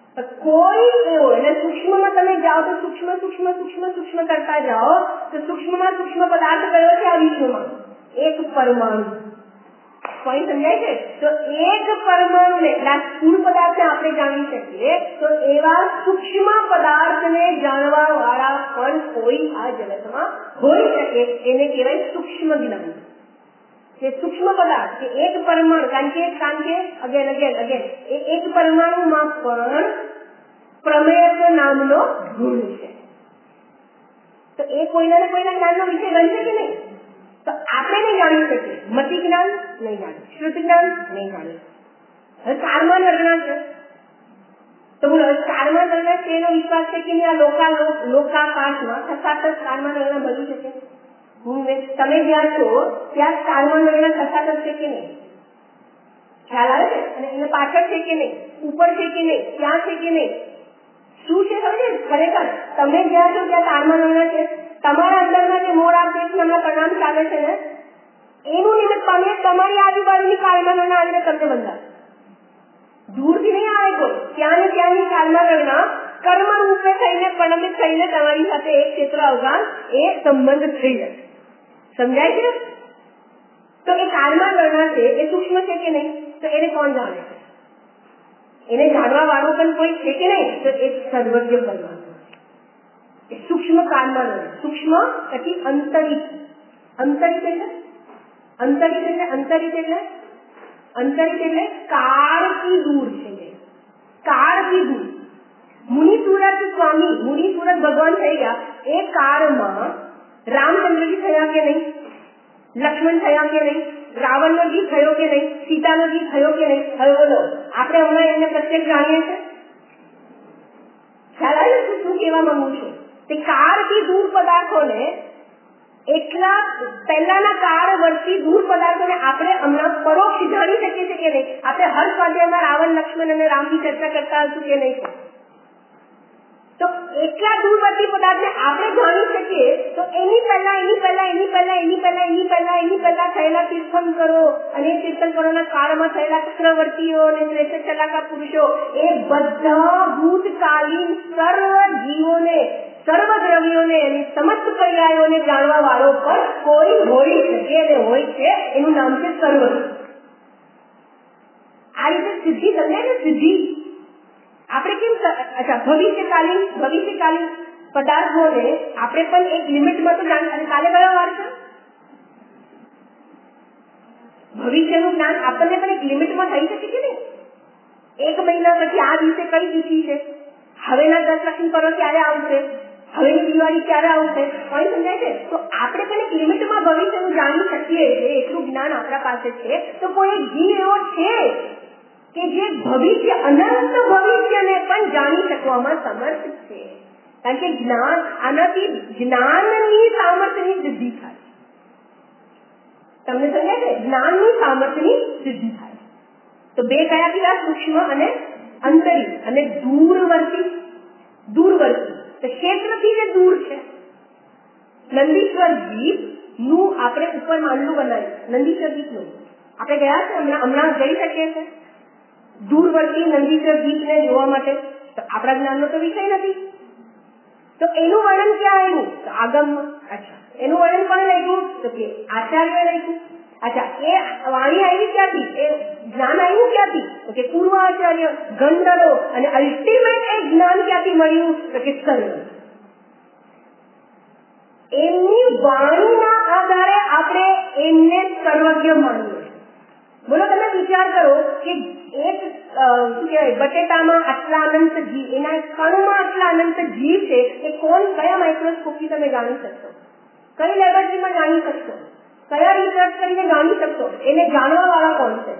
કોઈ એવો એટલે સૂક્ષ્મમાં તમે જાઓ તો સૂક્ષ્મ સૂક્ષ્મ સૂક્ષ્મ સૂક્ષ્મ કરતા જાઓ તો સૂક્ષ્મમાં સૂક્ષ્મ પદાર્થ કયો છે આ વિશ્વમાં? એક પરમાણુ. પોઈન્ટ સમજાય છે? તો એક પરમાણુને સ્થૂળ પદાર્થને આપણે જાણી શકીએ તો એવા સૂક્ષ્મ પદાર્થને જાણવા વાળા પણ કોઈ આ જગતમાં હોઈ શકે, એને કહેવાય સૂક્ષ્મ જ્ઞાન. જે સૂક્ષ્મ પદાર્થ એક પરમાણુ, કારણ કે કારણ કે અગેન અગેન અગેન એ એક પરમાણુમાં પણ પ્રમેય નામનો ગુણ છે. તો એ કોઈના કોઈના જ્ઞાનનો વિષય બનશે કે નહીં? તો આપણે નહીં જાણી શકીએ. મતિ જ્ઞાન નહીં જાણે, શ્રુત જ્ઞાન નહીં જાણે. હવે કારમાં વર્ગના છે તો બોલો કારમાં વર્ગના છે એનો વિશ્વાસ છે કે આ લોકા લોકાકાશમાં ખસાખસ કારમાં વર્ગના બની શકે? તમે જ્યાં છો ત્યાં કારમાં વર્ગના ખસાખસ છે કે નહીં? ખ્યાલ આવે છે? અને એને પાછળ છે કે નહીં? ઉપર છે કે નહીં? ત્યાં છે કે નહીં? શું છે સમજે? ખરેખર તમે જ્યાં છો ત્યાં કારમાં વર્ગના છે. તમારા અંદરમાં જે મોર આપે છે હમણાં પરિણામ ચાલે છે ને એનું નિમિત્ત પામે તમારી આજુબાજુની કાળમાં આવીને તમને બંધાય. દૂરથી નહીં આવે કોઈ, ત્યાં ને ત્યાંની કાળમાં ગણના કર્મ રૂપે થઈને પરિણમિત થઈને તમારી સાથે એક ક્ષેત્ર અવગાન એ સંબંધ થઈ જાય. સમજાય છે? તો એ કાળમાં ગણના છે એ સૂક્ષ્મ છે કે નહીં? તો એને કોણ જાણે છે? એને જાણવા વાળું પણ કોઈ છે કે નહીં? તો એ સર્વજ્ઞ પરમાત્મા. સૂક્ષ્મ કાળમાં સૂક્ષ્મ પછી અંતરિત. અંતરિત એટલે અંતરિત એટલે અંતરિત એટલે અંતરિત એટલે કાળથી દૂર છે. કાળથી દૂર. મુનિ સુરત સ્વામી મુનિ સુરત ભગવાન થઈ ગયા એ કાળમાં રામચંદ્રજી થયા કે નહીં? લક્ષ્મણ થયા કે નહીં? રાવણનો જી થયો કે નહીં? સીતાનો જી થયો કે નહીં? હવે બોલો આપણે હમણાં એમને પ્રત્યેક જાણીએ છીએ? ખ્યાલ આવે છે શું કહેવા માંગુ છું? તે કાળથી દૂર પદાર્થોને એટલા પહેલાના કાળ વર્ષથી દૂર પદાર્થોને આપણે હમણાં પરોક્ષ જાણી શકીએ છીએ કે નહીં? આપણે હર સ્વાધ્યાયમાં રાવણ લક્ષ્મણ અને રામની ચર્ચા કરતા હશું કે નહીં? તો એટલા દૂરવર્તી પદાર્થને આપણે જાણી શકીએ તો એની પહેલા એની પહેલા એની પહેલા એની પહેલા એની પહેલા એની પહેલા થયેલા તીર્થંકરો અને તીર્થંકરોના કાળમાં થયેલા ચક્રવર્તીઓ અને શ્રેષ્ઠ ચલાકા પુરુષો એ બધા ભૂતકાલીન સર્વ જીવોને સર્વ દ્રવ્યોને અને સમસ્ત પર્યાયોને જાણવા વાળો પણ કોઈ હોઈ શકે અને હોય છે. એનું નામ છે સર્વ. આ રીતે સિદ્ધિ સમજાય ને? સિદ્ધિ આપણે કેમ અચ્છા ભવિષ્યકાલીન ભવિષ્યકાલીન પદાર્થોને આપણે પણ એક લિમિટમાં તો જાણી. અને કાલે કયો વાર છે? ભવિષ્યનું જ્ઞાન આપણને પણ એક લિમિટમાં થઈ શકે છે ને? એક મહિના પછી આ દિવસે કઈ તિથિ છે, હવેના દસ લક્ષણ કરો ક્યારે આવશે, હવેની દિવાળી ક્યારે આવશે, કોઈ સમજાય છે? તો આપણે પણ એક લિમિટમાં ભવિષ્યનું જાણી શકીએ છીએ. એટલું જ્ઞાન આપણા પાસે છે. તો કોઈ એક જીવ એવો છે કે જે ભવિષ્ય અનંત ભવિષ્યને પણ જાણી શકવામાં સમર્થ છે. કારણ કે જ્ઞાન આનાથી જ્ઞાનની સામર્થ્યની સિદ્ધિ થાય. તમને સમજાય છે? જ્ઞાનની સામર્થ્યની સિદ્ધિ થાય. તો બે કયા કયા? સૂક્ષ્મ અને અંતરિત અને દૂરવર્તી. દૂરવર્તી તો ક્ષેત્રથી જે દૂર છે. નંદીશ્વર દીપ નું આપણે ઉપર માંડલું બનાવ્યું. નંદીશ્વર દીપ નું આપણે ગયા છે હમણાં હમણાં જઈ શકીએ છીએ દૂરવર્તી નંદીશ્વર દીપને જોવા માટે. તો આપણા જ્ઞાનનો તો વિષય નથી. તો એનું વર્ણન ક્યાં આવ્યું? તો આગમમાં. અચ્છા એનું વર્ણન કોને લખ્યું? તો કે આચાર્ય લખ્યું. અચ્છા એ વાણી આવી ક્યાંથી? એ જ્ઞાન આવ્યું ક્યાંથી? તો કે પૂર્વ આચાર્ય ગંધર્વો. અને અલ્ટિમેટ એ જ્ઞાન ક્યાંથી મળ્યું? તો કે સર્વ. એમની વાણીના આધારે આપણે એમને સર્વજ્ઞ માનીએ. બોલો તમે વિચાર કરો કે એક શું કહેવાય બટેટામાં આટલા અનંત જીવ, એના કણમાં આટલા અનંત જીવ છે એ કોણ કયા માઇક્રોસ્કોપથી તમે જાણી શકશો? કઈ લેબોરેટરીમાં જાણી શકશો? કયા રિસર્ચ કરીને જાણી શકશો? એને જાણવા વાળા કોણ છે?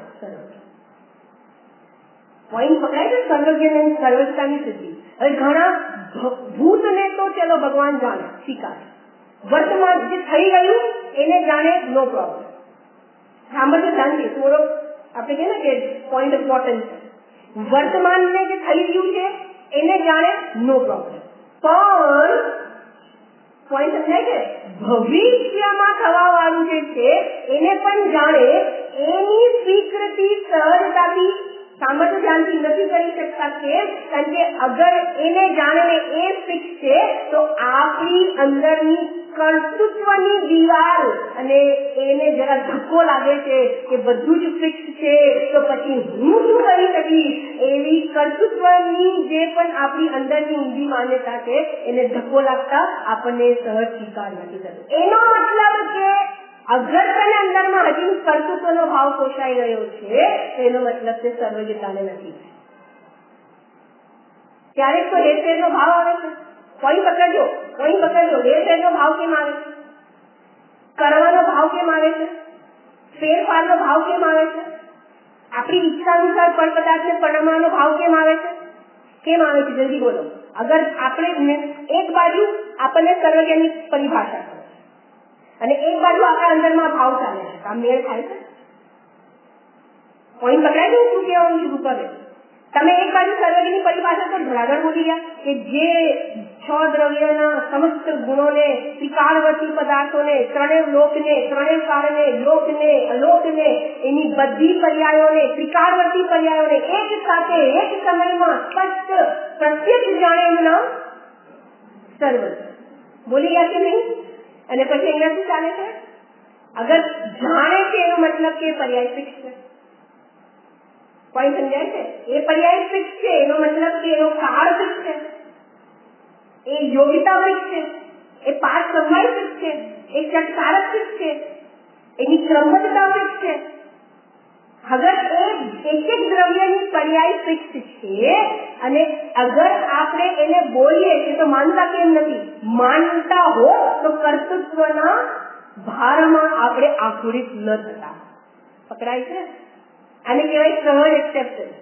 પોઈન્ટ પકડાય છે? સર્વજ્ઞ સર્વજ્ઞતાની સિદ્ધિ. હવે ઘણા ભૂતને તો ચલો ભગવાન જાણે, સ્વીકારે. વર્તમાન જે થઈ ગયું એને જાણે, નો પ્રોબ્લેમ. સાંભળજો ધ્યાનથી, થોડો આપણે કહે ને કે પોઈન્ટ ઇમ્પોર્ટન્ટ છે. વર્તમાનને જે થઈ રહ્યું છે એને જાણે, નો પ્રોબ્લેમ. પણ પોઈન્ટ સમજાય છે? ભવિષ્યમાં થવા વાળું જે છે એને પણ જાણે, એની સ્વીકૃતિ સહજતાથી સામર્થ્ય ધ્યાનથી નથી કરી શકતા. કેમ? કારણ કે અગર એને જાણે એ ફિક્સ છે તો આપણી અંદરની કર્તૃત્વની દિવાલ અને એને જરા ધક્કો લાગે છે કે બધું જ ફિક્સ છે તો પછી હું શું કરી શકીશ એવી કર્તૃત્વની જે પણ આપણી અંદરની ઊંડી માન્યતા છે એને ધક્કો લાગતા આપણને સહજ સ્વીકાર નથી થતો. એનો મતલબ કે અગર તને અંદરમાં હજી કર્તૃત્વનો ભાવ પોષાઈ રહ્યો છે તો એનો મતલબ તે સર્વજ્ઞતાને નથી. ક્યારેક તો હેરફેરનો ભાવ આવે છે, કોઈ પકડજો કોઈ પકડજો હેરફેરનો ભાવ કેમ આવે છે, કરવાનો ભાવ કેમ આવે છે, ફેરફારનો ભાવ કેમ આવે છે, આપણી ઈચ્છા અનુસાર પર પદાર્થને પરણવાનો ભાવ કેમ આવે છે, કેમ આવે છે જલ્દી બોલો. અગર આપણે એક બાજુ આપણને સર્વજ્ઞની પરિભાષા કરે અને એક બાજુ આપણા અંદરમાં ભાવ ચાલે છે, આ મેળ થાય છે? કોઈ પકડાય છે શું કહેવાનું શરૂ કરે? તમે એક બાજુ સર્વજ્ઞની પરિભાષા તો ધડાધડ બોલી ગયા કે જે છ દ્રવ્યના સમસ્ત ગુણોને, ત્રિકાળવર્તી પદાર્થોને, ત્રણેય લોકને, ત્રણેય કાળને, લોકને, અલોકને, એની બધી પર્યાયોને, ત્રિકાળવર્તી પર્યાયોને એક સાથે એક સમયમાં સ્પષ્ટ પ્રત્યક્ષ જાણે એનું નામ સર્વજ્ઞ. બોલી ગયા કે નહીં? અને પછી અહીંયા શું ચાલે છે? અગર જાણે છે એનો મતલબ કે પર્યાય ફિક્સ છે. કોઈ સમજાય છે? એ પર્યાય ફિક્સ છે એનો મતલબ કે એનો કાળ ફિક્સ છે, એ યોગ્યતા ફિક્સ છે, એ પાઠ સમય ફિક્સ છે, એ ચટકારક ફિક્સ છે, એની ક્રમબદ્ધતા ફિક્સ છે. અગર એ એક એક દ્રવ્યની પર્યાય ફિક્સ છે અને અગર આપણે એને બોલીએ છીએ તો માનતા કેમ નથી? માનતા હો તો કર્તૃત્વના ભારમાં આપણે આકુરિત ન થતા. પકડાય છે? આને કહેવાય સહજ એક્સેપ્ટન્સ.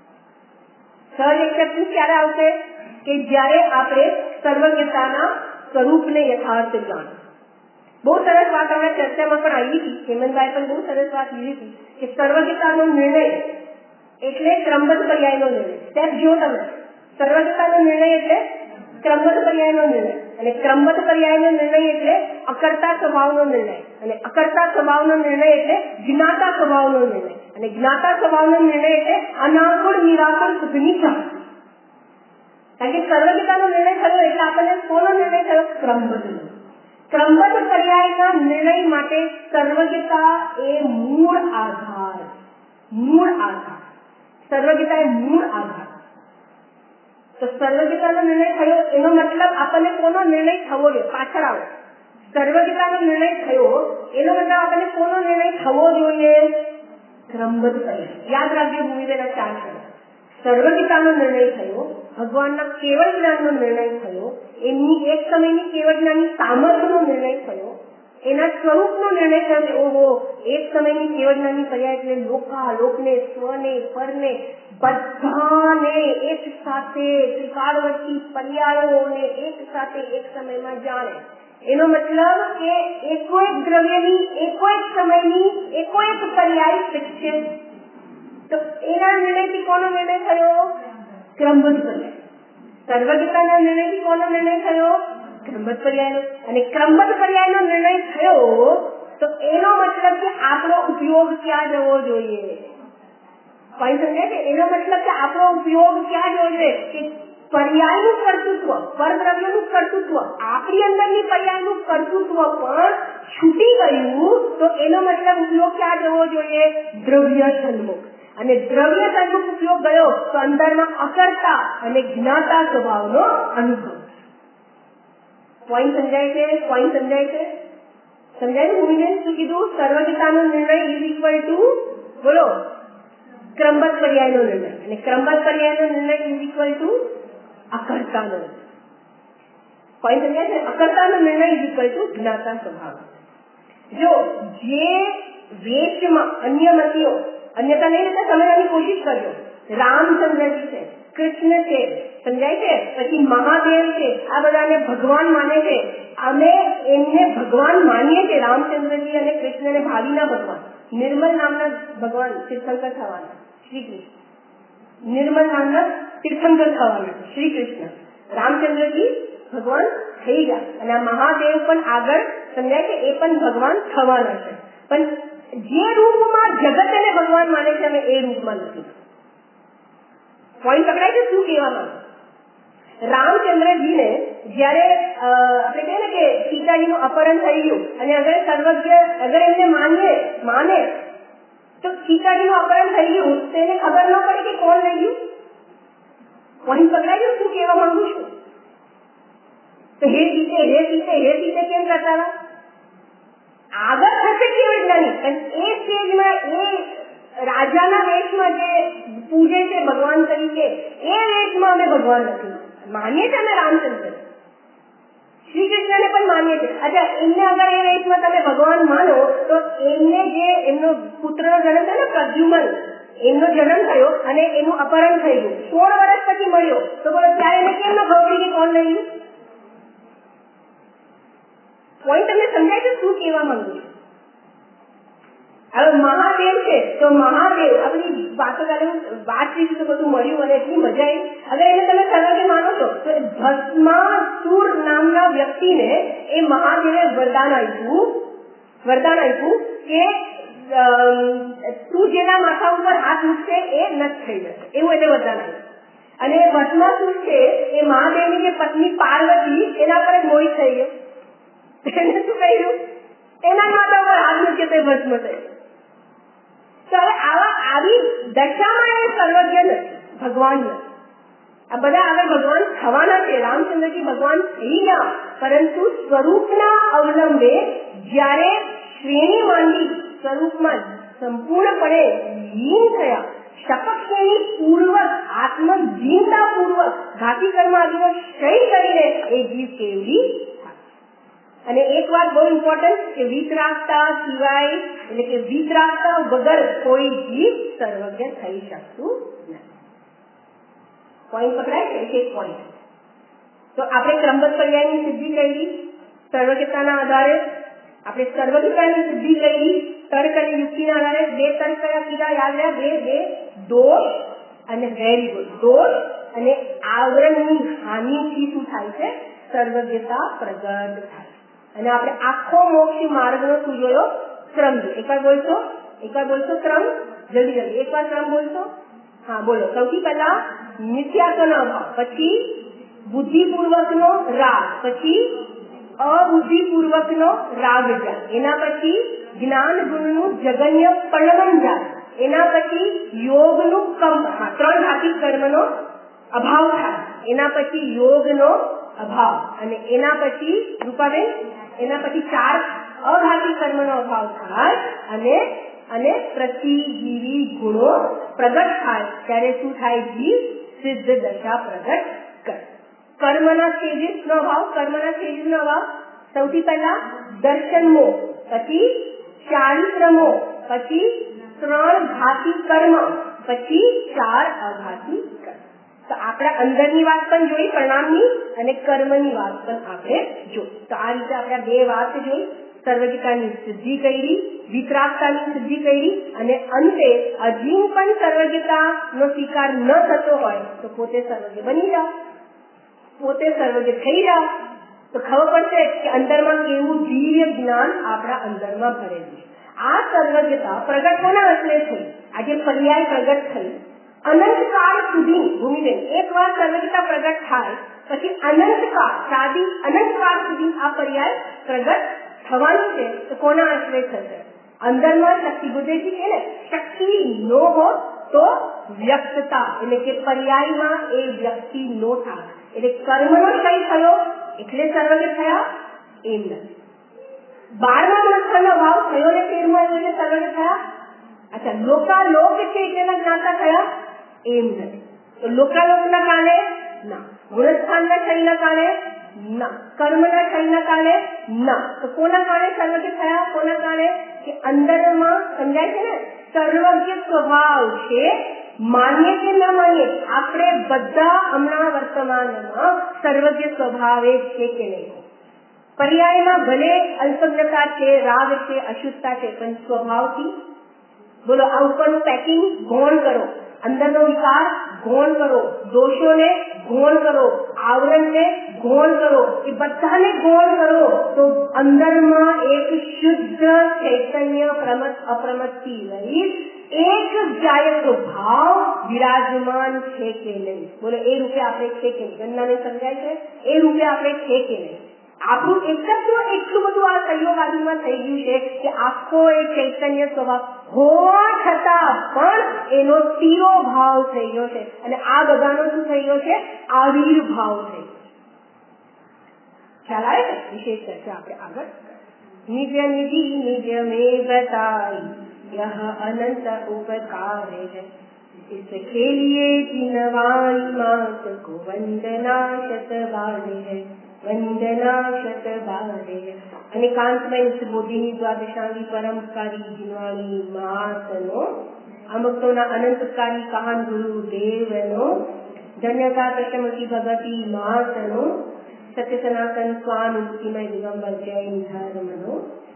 સહજ એક્સેપ્ટન્સ ક્યારે આવશે? કે જ્યારે આપણે સર્વજ્ઞતાના સ્વરૂપને યથાર્થ જાણ. બહુ સરસ વાત આપણે ચર્ચામાં પણ આવી હતી, હેમંતભાઈ પણ બહુ સરસ વાત લીધી હતી કે સર્વજ્ઞતાનો નિર્ણય એટલે ક્રમબદ્ધ પર્યાયનો નિર્ણય. સ્ટેપ જો તમે સર્વજ્ઞતાનો નિર્ણય એટલે ક્રમબદ્ધ પર્યાયનો નિર્ણય અને ક્રમબદ્ધ પર્યાયનો નિર્ણય એટલે અકર્તા સ્વભાવનો નિર્ણય અને અકર્તા સ્વભાવનો નિર્ણય એટલે જ્ઞાતા સ્વભાવનો નિર્ણય અને જ્ઞાતા સ્વભાવનો નિર્ણય એટલે અનાકુળ નિરાકુળ સુધીની જાણ. કારણ કે સર્વજ્ઞતાનો નિર્ણય થયો એટલે આપણને કોનો નિર્ણય થયો? ક્રમબદ્ધનો. ક્રમબદ્ધ પર્યાયના નિર્ણય માટે સર્વજ્ઞતા એ મૂળ આધાર. મૂળ આધાર સર્વજ્ઞતા એ મૂળ આધાર. તો સર્વજ્ઞતાનો નિર્ણય થયો એનો મતલબ આપણને કોનો નિર્ણય થવો જોઈએ? પાછળ આવો. સર્વજ્ઞતાનો નિર્ણય થયો એનો મતલબ આપણને કોનો નિર્ણય થવો જોઈએ? ક્રમબદ્ધ પર્યાય. યાદ રાખજો ભૂમિબેન ચાર છે. સર્વજ્ઞતાનો નિર્ણય થયો, ભગવાનના કેવળ જ્ઞાનનો નિર્ણય થયો, એમની એક સમયની કેવળ જ્ઞાનની સામર્થ્યનો નિર્ણય થયો, એના સ્વરૂપનો નિર્ણય થયો. ઓહો, એક સમયની કેવળ જ્ઞાનની પર્યાય એટલે લોકા, લોકને, સ્વને, પરને બધાને એક સાથે ત્રિકાળવર્તી પર્યાયોને એક સાથે એક સમયમાં જાણે. એનો મતલબ કે એકો એક દ્રવ્યની એકો એક સમયની એકો એક પર્યાય ફિક્સ છે. તો એના નિર્ણયથી કોનો નિર્ણય થયો? ક્રમબદ્ધ પર્યાય. સર્વજ્ઞતાના નિર્ણયથી કોનો નિર્ણય થયો? ક્રમબદ્ધ પર્યાયનો. અને ક્રમબદ્ધ પર્યાયનો નિર્ણય થયો તો એનો મતલબ કે આપણો ઉપયોગ ક્યાં જવો જોઈએ? કોઈ સમજાય છે? એનો મતલબ કે આપણો ઉપયોગ ક્યાં જવો જોઈએ? કે પર્યાયનું કર્તૃત્વ, પરદ્રવ્યનું કર્તૃત્વ, આપણી અંદરની પર્યાયનું કર્તૃત્વ પણ છૂટી ગયું તો એનો મતલબ ઉપયોગ ક્યાં જવો જોઈએ? દ્રવ્ય સન્મુખ. અને દ્રવ્ય સન્મુખ ઉપયોગ ગયો તો અંદરમાં અકર્તા અને જ્ઞાતા સ્વભાવનો અનુભવ. પોઈન્ટ સમજાય છે? પોઈન્ટ સમજાય છે? સમજાય છે ભૂમિબેન? શું કીધું? સર્વજ્ઞતાનો નિર્ણય ઇઝ ઇક્વલ ટુ બોલો ક્રમબદ્ધ પર્યાયનો નિર્ણય અને ક્રમબદ્ધ પર્યાયનો નિર્ણય ઇઝ ઇક્વલ ટુ અકર્તાનો. પોઈન્ટ સમજાય છે? અકર્તાનો નિર્ણય ઇઝ ઇક્વલ ટુ જ્ઞાતા સ્વભાવ. જો જે વેશમાં અન્ય મતીઓ અન્યતા નહીં રહેતા સમજવાની કોશિશ કરજો. રામચંદ્રજી છે, કૃષ્ણ છે, સમજાય છે, પછી મહાદેવ છે, આ બધાને ભગવાન માને છે. અમે એમને ભગવાન માનીએ છીએ. રામચંદ્રજી અને કૃષ્ણને ભાવિના ભગવાન. નિર્મલ નામના ભગવાન તીર્થંકર થવાના શ્રી કૃષ્ણ. નિર્મલ નામના તીર્થંકર થવાના શ્રી કૃષ્ણ. રામચંદ્રજી ભગવાન થઈ ગયા અને આ મહાદેવ પણ આગળ સમજાય છે એ પણ ભગવાન થવાના છે. પણ જે રૂપમાં જગત એને ભગવાન માને છે અમે એ રૂપમાં નથી. પોઈન્ટ પકડાય છે શું કહેવા માંગે? રામચંદ્રજીને જયારે આપણે કહીએ ને કે સીતાજીનું અપહરણ થઈ ગયું અને અગર સર્વજ્ઞ અગર એમને માનીએ માને તો સીતાજીનું અપહરણ થઈ ગયું તો એને ખબર ન પડે કે કોણ લઈ ગયું? પોઈન્ટ પકડાય છે શું કહેવા માંગુ છું? તો હે સીતે હે સીતે હે સીતે કેમ કરતા હતા? આગળ થશે કેવી રીતના નહીં, પણ એ સ્ટેજમાં એ રાજાના વેશમાં જે પૂજે છે ભગવાન તરીકે એ વેશમાં અમે ભગવાન નથી માનીએ છીએ. અમે રામચંદ્ર શ્રી કૃષ્ણને પણ માનીએ છીએ. અચ્છા, એમને અગર એ વેશમાં તમે ભગવાન માનો તો એમને જે એમનો પુત્રનો જન્મ થયો ને પ્રદ્યુમન, એમનો જન્મ થયો અને એનું અપહરણ થઈ ગયું, સોળ વર્ષ પછી મળ્યો તો બોલો ત્યારે એને કેમ ન ખબર કે કોણ લઈ ગયું? પોઈન્ટ તમને સમજાય છે શું કહેવા માંગુ છું? હવે મહાદેવ છે તો મહાદેવ આ બધી વાતો વાત થઈ તો બધું મળ્યું અને એટલી મજા આવી. અગર એને તમે સર્વજ્ઞ માનો છો તો ભસ્માસુર નામના વ્યક્તિને એ મહાદેવે વરદાન આપ્યું વરદાન આપ્યું કે તું જેના માથા ઉપર હાથ મૂકશે એ નષ્ટ થઈ જશે, એવું એને વરદાન આપ્યું. અને ભસ્માસુર છે એ મહાદેવની જે પત્ની પાર્વતી એના પર જ મોહિત થઈ ગયો. એને શું કહ્યું? એના માથા ઉપર હાથ મૂકે તો ભસ્મ થઈ. તો હવે આવા આવી દશામાં એ સર્વજ્ઞ નથી, ભગવાન નથી. આ બધા આગળ ભગવાન થવાના છે. રામચંદ્રજી ભગવાન થઈ ગયા, પરંતુ સ્વરૂપના અવલંબે જયારે શ્રેણી માંડી સ્વરૂપમાં સંપૂર્ણપણે લીન થયા, શપથ શ્રેણી પૂર્વક આત્મજીનતા પૂર્વક ઘાતી કર્મ આદિનો ક્ષય કરીને એ જીવ કેવડી. અને એક વાત બહુ ઇમ્પોર્ટન્ટ કે વિતરાગતા સિવાય એટલે કે વિતરાગતા વગર કોઈ જીવ સર્વજ્ઞ થઈ શકતું નથી. પોઈન્ટ પકડાય છે? એક એક પોઈન્ટ. તો આપણે ક્રમબદ્ધ પર્યાયની સિદ્ધિ કરી સર્વજ્ઞતાના આધારે, આપણે સર્વજ્ઞતાની સિદ્ધિ કરી તર્ક અને યુક્તિના આધારે. બે તર્ક કયા કીધા યાદ રહ્યા? બે બે દોષ અને વેરી ગુડ. દોષ અને આવરણની હાનિથી શું થાય છે? સર્વજ્ઞતા પ્રગટ થાય. અને આપણે આખો મોક્ષ માર્ગનો શું જોયો? ક્રમ જોયો. એકવાર બોલશો એકવાર બોલશો ક્રમ, જલ્દી જલ્દી એકવાર ક્રમ બોલશો. હા બોલો. સૌથી પહેલા મિથ્યાત્વનો અભાવ, પછી બુદ્ધિપૂર્વકનો રાગ, પછી અબુદ્ધિપૂર્વકનો રાગ જાય, એના પછી જ્ઞાન ગુણનું જગન્ય પલવન જાય, એના પછી યોગનું કંપ, હા ત્રણ ઘાતી કર્મનો અભાવ થાય, એના પછી યોગનો અભાવ, અને એના પછી રૂપાબેન એના પછી ચાર અઘાતી કર્મનો અભાવ થાય અને અને પ્રતિજીવી ગુણો પ્રગટ થાય. ત્યારે શું થાય? જીવ સિદ્ધ દશા પ્રગટ કરે. કર્મના સ્ટેજીસનો અભાવ. કર્મના સ્ટેજીસનો અભાવ સૌથી પહેલા દર્શન મોહ, પછી ચારિત્ર મોહ, પછી ત્રણ ઘાતી કર્મ, પછી ચાર અઘાતી કર્મ. તો આપણે અંદરની વાત પણ જોઈ પરિણામની અને કર્મની વાત પણ આપણે જોઈ. તો આ રીતે આપણે બે વાત જોઈ. સર્વજ્ઞતાની સિદ્ધિ કરી, વિતરાગતાની સિદ્ધિ કરી, અને અંતે હજી પણ સર્વજ્ઞતાનો સ્વીકાર ન થતો હોય તો પોતે સર્વજ્ઞ બની જાઓ, પોતે સર્વજ્ઞ થઈ જાઓ. તો ખબર પડશે કે અંદરમાં કેવું દિવ્ય જ્ઞાન આપણા અંદરમાં ભરેલું છે. આ સર્વજ્ઞતા પ્રગટ કોના આશરે થઈ? આજે પર્યાય પ્રગટ થઈ. અનંતકાળ સુધી ભૂમિબેન એક વાર સર્વજ્ઞતા પ્રગટ થાય પછી અનંતકાળ સાદી અનંતકાળ સુધી આ પર્યાય પ્રગટ થવાની છે. તો કોના આશ્રય થશે? અંદરમાં શક્તિ. બુદ્ધિજી કે ને શક્તિ નો હો તો વ્યક્તતા, એટલે કે પર્યાયમાં એ વ્યક્તિ નો થાય. એટલે કર્મનો ક્ષય થયો એટલે સર્વજ્ઞ થયા એમ નથી. બારમા માત્રાનો ભાવ થયો ને તેરમાં એટલે સર્વજ્ઞ થયા. અચ્છા, લોકાલોક છે એટલે જ્ઞાતા થયા એમ નથી. તો લોકાલોકના કારણે ના, ગુણસ્થાનના ક્ષયના કારણે ના, કર્મના ક્ષયના કારણે ના. તો કોના કારણે સર્વજ્ઞ થયા? કોના કારણે? કે અંદરમાં સમજાય છે ને સર્વજ્ઞ સ્વભાવ છે. માન્ય કે ન માન્ય, આપણે બધા હમણાં વર્તમાનમાં સર્વજ્ઞ સ્વભાવે છે કે નહીં? પર્યાયમાં ભલે અલ્પજ્ઞતા છે, રાગ છે, અશુદ્ધતા છે, પણ સ્વભાવથી બોલો આ ઉપરનું પેકિંગ ગૌણ કરો, અંદરનો વિકાર ગૌણ કરો, દોષોને ગૌણ કરો, આવરણને ગૌણ કરો, એ બધાને ગૌણ કરો તો અંદરમાં એક શુદ્ધ ચૈતન્ય પ્રમત અપ્રમતથી રહી એક જાયકનો ભાવ વિરાજમાન છે કે નહીં? બોલો, એ રૂપે આપણે છે કે નહીં? ગણનાને સમજાય છે? એ રૂપે આપણે છે કે નહીં? આપણું એકત્વ એટલું બધું આ સંયોગાદીમાં થઈ ગયું છે કે આખો એ ચૈતન્ય સ્વભાવ હોવા છતાં પણ એનો તીરો ભાવ થઈ ગયો છે, અને આ બધાનો શું થઈ ગયો છે? આવિર્ભાવ થઈ ગયો. ખ્યાલ આવે છે? વિશેષ ચર્ચા આપણે આગળ. નિજ નિધિ નિજ મેં बताई यह अनंत उपकार है, इसके लिए जिनवाई मात को वंदना शत बारे है, वंदना शत बारे है. અને કાંતમય મોદીની દ્વાદશાંગી પરમકારી જીનવાણી માતનો, આ ભક્તોના અનંતકારી કાન ગુરુદેવનો, ધન્યતા પ્રશમતી ભગવતી માતનો, સત્ય સનાતન સ્વાનુભૂતિમય દિગંબર જૈન ધર્મનો